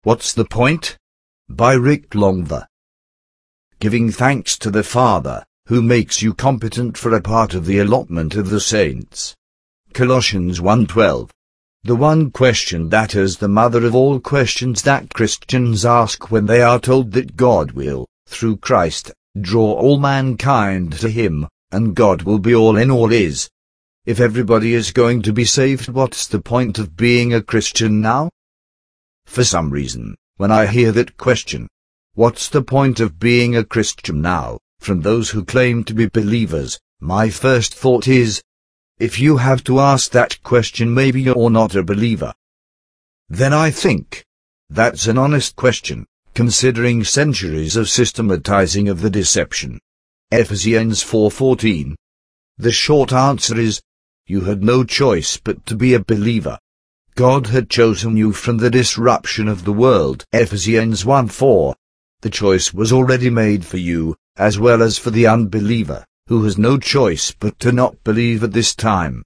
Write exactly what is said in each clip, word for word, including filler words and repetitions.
What's the Point? By Rick Longver. Giving thanks to the Father, who makes you competent for a part of the allotment of the saints. Colossians one twelve. The one question that is the mother of all questions that Christians ask when they are told that God will, through Christ, draw all mankind to him, and God will be all in all is. If everybody is going to be saved, what's the point of being a Christian now? For some reason, when I hear that question, what's the point of being a Christian now, from those who claim to be believers, my first thought is, if you have to ask that question, maybe you're not a believer. Then I think, that's an honest question, considering centuries of systematizing of the deception. Ephesians four fourteen. The short answer is, you had no choice but to be a believer. God had chosen you from the disruption of the world. Ephesians one four. The choice was already made for you, as well as for the unbeliever, who has no choice but to not believe at this time.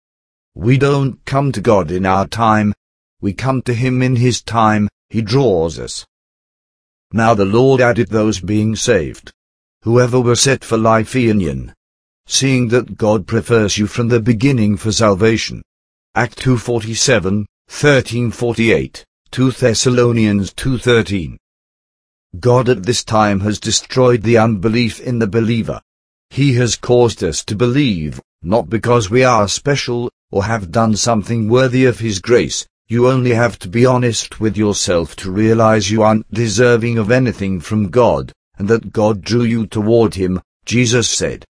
We don't come to God in our time. We come to him in his time. He draws us. Now the Lord added those being saved, whoever were set for life union, seeing that God prefers you from the beginning for salvation. Act two forty-seven, thirteen forty-eight, two Thessalonians two thirteen. God at this time has destroyed the unbelief in the believer. He has caused us to believe, not because we are special, or have done something worthy of his grace. You only have to be honest with yourself to realize you aren't deserving of anything from God, and that God drew you toward him. Jesus said,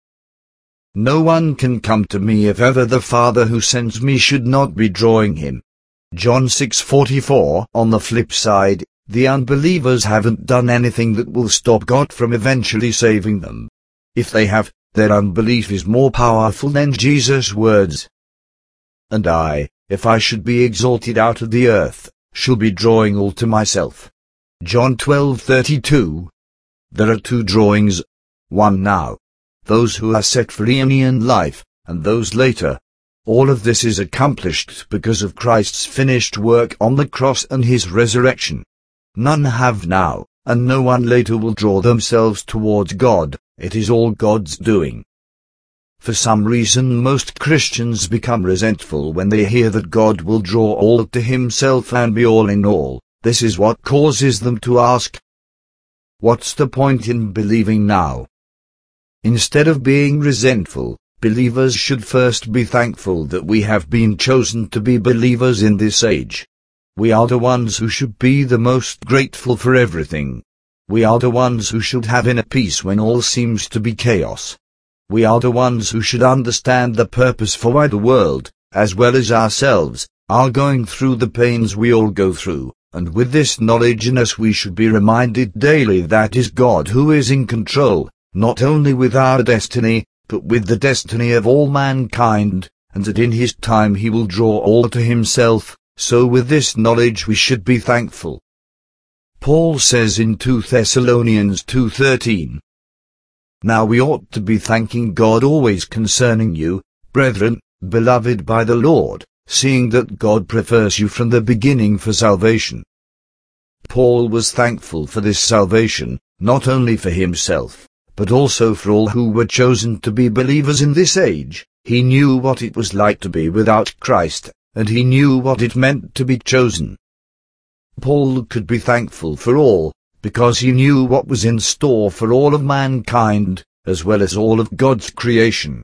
"No one can come to me if ever the Father who sends me should not be drawing him." John six forty-four. On the flip side, the unbelievers haven't done anything that will stop God from eventually saving them. If they have, their unbelief is more powerful than Jesus' words. And I, if I should be exalted out of the earth, shall be drawing all to myself. John twelve thirty-two. There are two drawings, one now, those who are set for eonian life, and those later. All of this is accomplished because of Christ's finished work on the cross and his resurrection. None have now, and no one later will draw themselves towards God. It is all God's doing. For some reason most Christians become resentful when they hear that God will draw all to himself and be all in all. This is what causes them to ask, what's the point in believing now? Instead of being resentful, believers should first be thankful that we have been chosen to be believers in this age. We are the ones who should be the most grateful for everything. We are the ones who should have inner peace when all seems to be chaos. We are the ones who should understand the purpose for why the world, as well as ourselves, are going through the pains we all go through, and with this knowledge in us we should be reminded daily that it is God who is in control, not only with our destiny, but with the destiny of all mankind, and that in his time he will draw all to himself. So with this knowledge we should be thankful. Paul says in two Thessalonians two thirteen, "Now we ought to be thanking God always concerning you, brethren, beloved by the Lord, seeing that God prefers you from the beginning for salvation." Paul was thankful for this salvation, not only for himself, but also for all who were chosen to be believers in this age. He knew what it was like to be without Christ, and he knew what it meant to be chosen. Paul could be thankful for all, because he knew what was in store for all of mankind, as well as all of God's creation.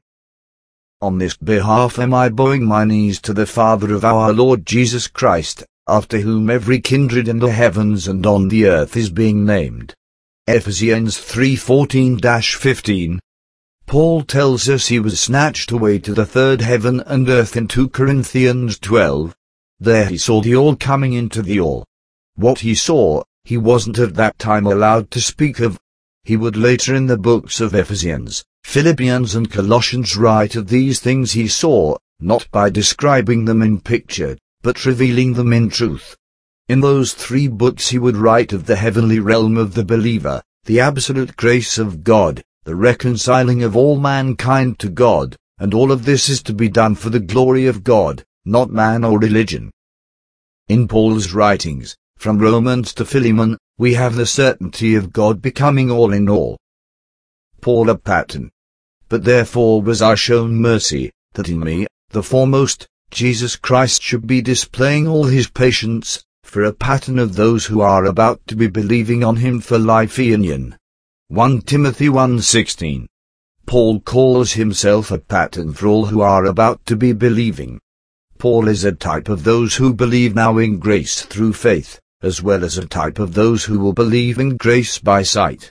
On this behalf am I bowing my knees to the Father of our Lord Jesus Christ, after whom every kindred in the heavens and on the earth is being named. Ephesians three fourteen to fifteen. Paul tells us he was snatched away to the third heaven and earth in two Corinthians twelve. There he saw the all coming into the all. What he saw, he wasn't at that time allowed to speak of. He would later in the books of Ephesians, Philippians and Colossians write of these things he saw, not by describing them in picture, but revealing them in truth. In those three books he would write of the heavenly realm of the believer, the absolute grace of God, the reconciling of all mankind to God, and all of this is to be done for the glory of God, not man or religion. In Paul's writings, From Romans to Philemon, we have the certainty of God becoming all in all. Paul a pattern. But therefore was I shown mercy, that in me, the foremost, Jesus Christ should be displaying all his patience, for a pattern of those who are about to be believing on him for life eonian. First Timothy one sixteen. Paul calls himself a pattern for all who are about to be believing. Paul is a type of those who believe now in grace through faith, as well as a type of those who will believe in grace by sight.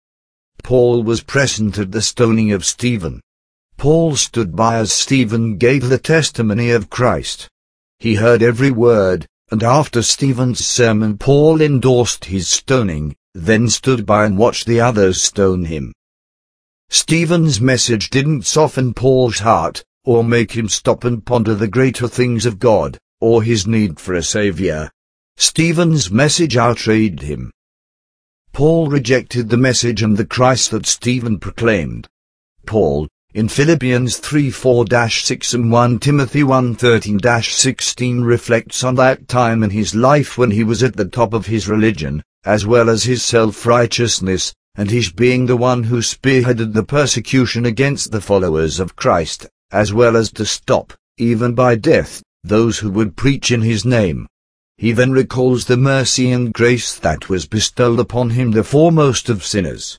Paul was present at the stoning of Stephen. Paul stood by as Stephen gave the testimony of Christ. He heard every word, and after Stephen's sermon Paul endorsed his stoning, then stood by and watched the others stone him. Stephen's message didn't soften Paul's heart, or make him stop and ponder the greater things of God, or his need for a Savior. Stephen's message outraged him. Paul rejected the message and the Christ that Stephen proclaimed. Paul, in Philippians three four to six and First Timothy one thirteen to sixteen reflects on that time in his life when he was at the top of his religion, as well as his self-righteousness, and his being the one who spearheaded the persecution against the followers of Christ, as well as to stop, even by death, those who would preach in his name. He then recalls the mercy and grace that was bestowed upon him, the foremost of sinners.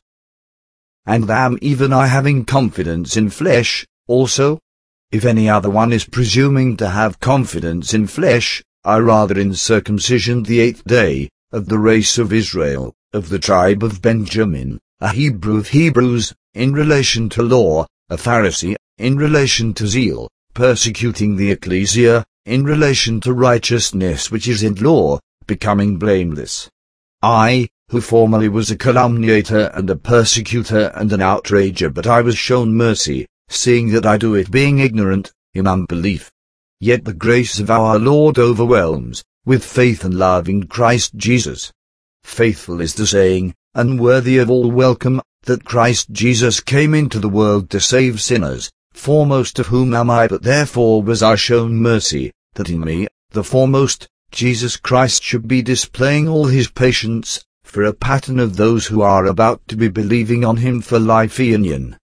And am even I having confidence in flesh, also? If any other one is presuming to have confidence in flesh, I rather in circumcision the eighth day, of the race of Israel, of the tribe of Benjamin, a Hebrew of Hebrews, in relation to law, a Pharisee, in relation to zeal, persecuting the ecclesia, in relation to righteousness which is in law, becoming blameless. I, who formerly was a calumniator and a persecutor and an outrager, but I was shown mercy, seeing that I do it being ignorant, in unbelief. Yet the grace of our Lord overwhelms, with faith and love in Christ Jesus. Faithful is the saying, and worthy of all welcome, that Christ Jesus came into the world to save sinners, foremost of whom am I, but therefore was I shown mercy, that in me, the foremost, Jesus Christ should be displaying all his patience, for a pattern of those who are about to be believing on him for life eonian.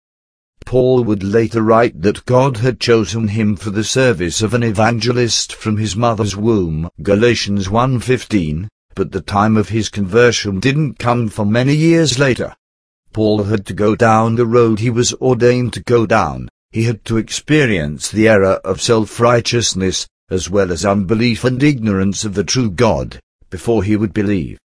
Paul would later write that God had chosen him for the service of an evangelist from his mother's womb, Galatians one fifteen, but the time of his conversion didn't come for many years later. Paul had to go down the road he was ordained to go down. He had to experience the error of self-righteousness, as well as unbelief and ignorance of the true God, before he would believe.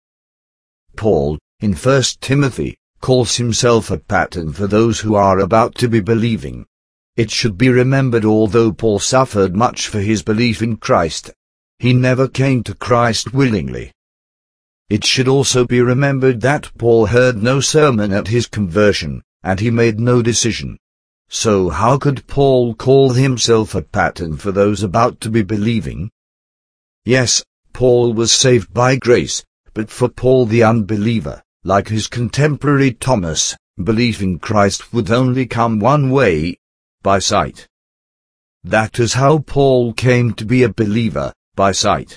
Paul, in First Timothy, calls himself a pattern for those who are about to be believing. It should be remembered although Paul suffered much for his belief in Christ, he never came to Christ willingly. It should also be remembered that Paul heard no sermon at his conversion, and he made no decision. So how could Paul call himself a pattern for those about to be believing? Yes, Paul was saved by grace, but for Paul the unbeliever, like his contemporary Thomas, belief in Christ would only come one way, by sight. That is how Paul came to be a believer, by sight.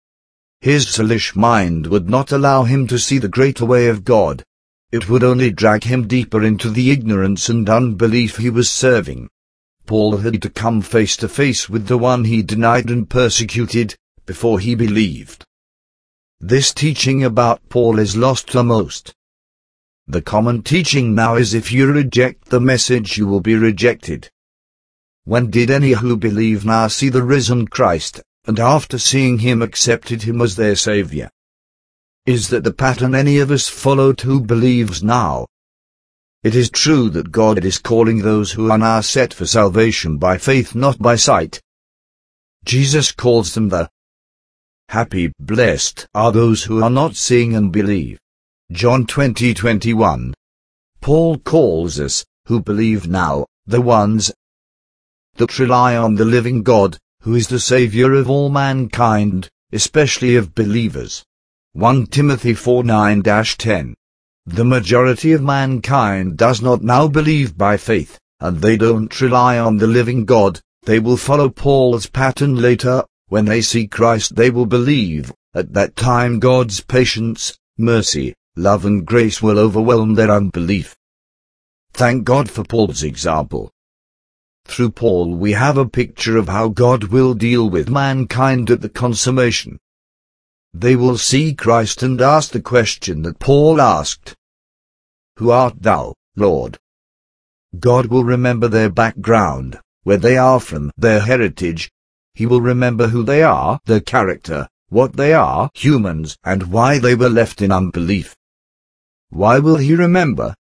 His soulish mind would not allow him to see the greater way of God. It would only drag him deeper into the ignorance and unbelief he was serving. Paul had to come face to face with the one he denied and persecuted, before he believed. This teaching about Paul is lost to most. The common teaching now is if you reject the message you will be rejected. When did any who believe now see the risen Christ, and after seeing him accepted him as their Savior? Is that the pattern any of us followed who believes now? It is true that God is calling those who are now set for salvation by faith, not by sight. Jesus calls them the happy, blessed are those who are not seeing and believe. John twenty twenty-one. Paul calls us, who believe now, the ones that rely on the living God, who is the Savior of all mankind, especially of believers. First Timothy four nine to ten. The majority of mankind does not now believe by faith, and they don't rely on the living God. They will follow Paul's pattern later. When they see Christ they will believe, at that time God's patience, mercy, love and grace will overwhelm their unbelief. Thank God for Paul's example. Through Paul we have a picture of how God will deal with mankind at the consummation. They will see Christ and ask the question that Paul asked. Who art thou, Lord? God will remember their background, where they are from, their heritage. He will remember who they are, their character, what they are, humans, and why they were left in unbelief. Why will he remember?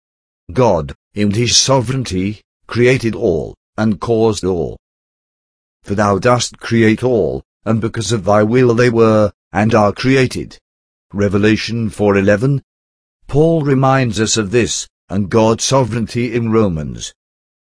God, in his sovereignty, created all, and caused all. For thou dost create all, and because of thy will they were, and are created. Revelation four eleven. Paul reminds us of this, and God's sovereignty in Romans.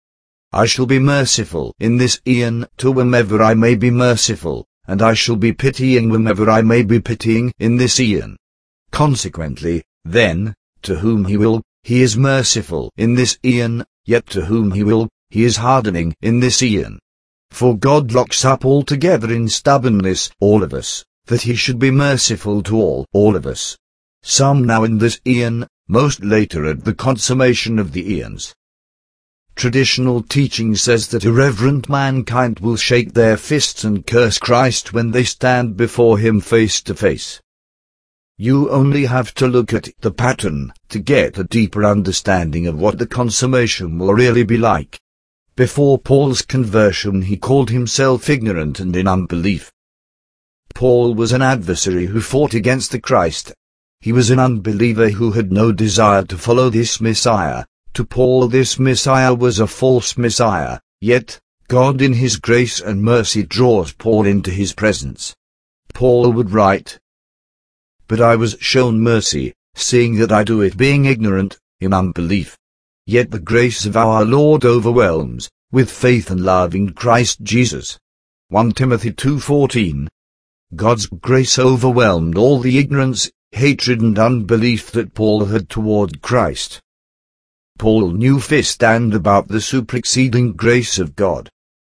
I shall be merciful in this eon to whomever I may be merciful, and I shall be pitying whomever I may be pitying in this eon. Consequently, then, to whom he will, he is merciful in this eon, yet to whom he will, he is hardening in this eon. For God locks up altogether in stubbornness all of us, that he should be merciful to all, all of us. Some now in this eon, most later at the consummation of the eons. Traditional teaching says that irreverent mankind will shake their fists and curse Christ when they stand before him face to face. You only have to look at the pattern to get a deeper understanding of what the consummation will really be like. Before Paul's conversion he called himself ignorant and in unbelief. Paul was an adversary who fought against the Christ. He was an unbeliever who had no desire to follow this Messiah. To Paul this Messiah was a false Messiah, yet God in his grace and mercy draws Paul into his presence. Paul would write, But I was shown mercy, seeing that I do it being ignorant, in unbelief. Yet the grace of our Lord overwhelms, with faith and love in Christ Jesus. First Timothy two fourteen. God's grace overwhelmed all the ignorance, hatred and unbelief that Paul had toward Christ. Paul knew firsthand about the superexceeding grace of God.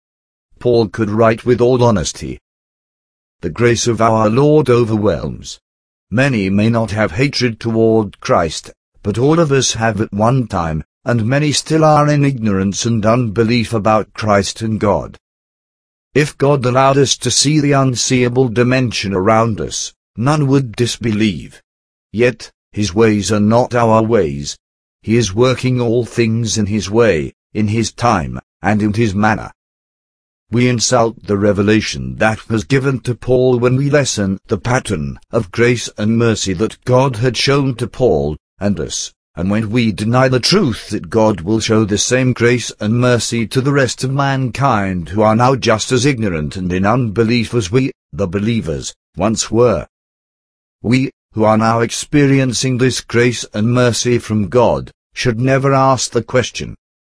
Paul could write with all honesty, The grace of our Lord overwhelms. Many may not have hatred toward Christ, but all of us have at one time, and many still are in ignorance and unbelief about Christ and God. If God allowed us to see the unseeable dimension around us, none would disbelieve. Yet, his ways are not our ways. He is working all things in his way, in his time, and in his manner. We insult the revelation that was given to Paul when we lessen the pattern of grace and mercy that God had shown to Paul and us, and when we deny the truth that God will show the same grace and mercy to the rest of mankind who are now just as ignorant and in unbelief as we, the believers, once were. We, who are now experiencing this grace and mercy from God, should never ask the question,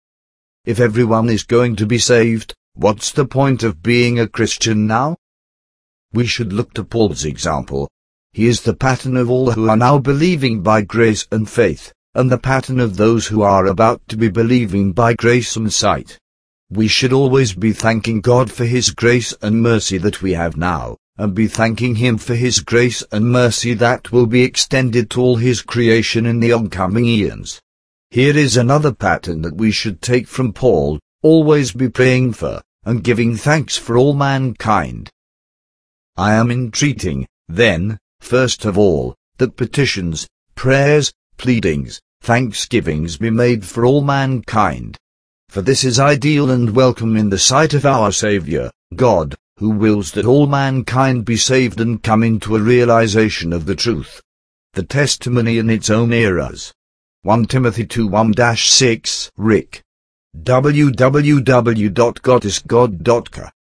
if everyone is going to be saved, what's the point of being a Christian now? We should look to Paul's example. He is the pattern of all who are now believing by grace and faith, and the pattern of those who are about to be believing by grace and sight. We should always be thanking God for his grace and mercy that we have now, and be thanking him for his grace and mercy that will be extended to all his creation in the oncoming eons. Here is another pattern that we should take from Paul: always be praying for, and giving thanks for all mankind. I am entreating, then, first of all, that petitions, prayers, pleadings, thanksgivings be made for all mankind. For this is ideal and welcome in the sight of our Saviour, God, who wills that all mankind be saved and come into a realization of the truth. The testimony in its own eras. First Timothy two one dash six, Rick. w w w dot god is god dot c a